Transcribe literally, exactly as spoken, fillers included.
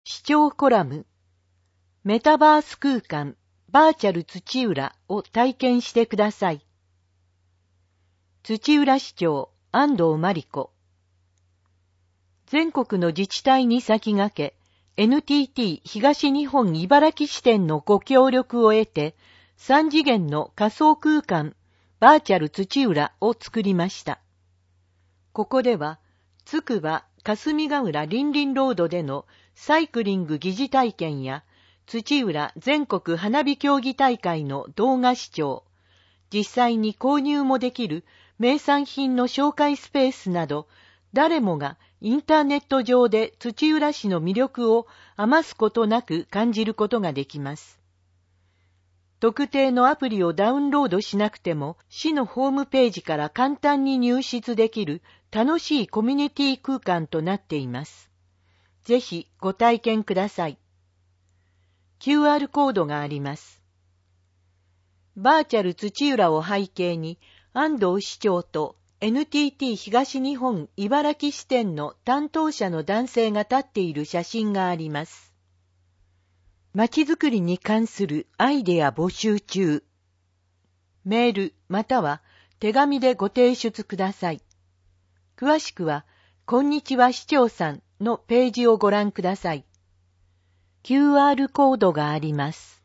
視聴コラム、メタバース空間、バーチャル土浦を体験してください。土浦市長、安藤真理子。全国の自治体に先駆け、エヌティーティー 東日本茨城支店のご協力を得て、さん次元の仮想空間、バーチャル土浦を作りました。ここでは、つくば霞ヶ浦りんりんロードでのサイクリング疑似体験や、土浦全国花火競技大会の動画視聴、実際に購入もできる名産品の紹介スペースなど、誰もがインターネット上で土浦市の魅力を余すことなく感じることができます。特定のアプリをダウンロードしなくても、市のホームページから簡単に入室できる楽しいコミュニティ空間となっています。ぜひご体験ください。キューアール コードがあります。バーチャル土浦を背景に、安藤市長と エヌティーティー 東日本茨城支店の担当者の男性が立っている写真があります。まちづくりに関するアイデア募集中。メールまたは手紙でご提出ください。詳しくは、こんにちは市長さんのページをご覧ください。キューアール コードがあります。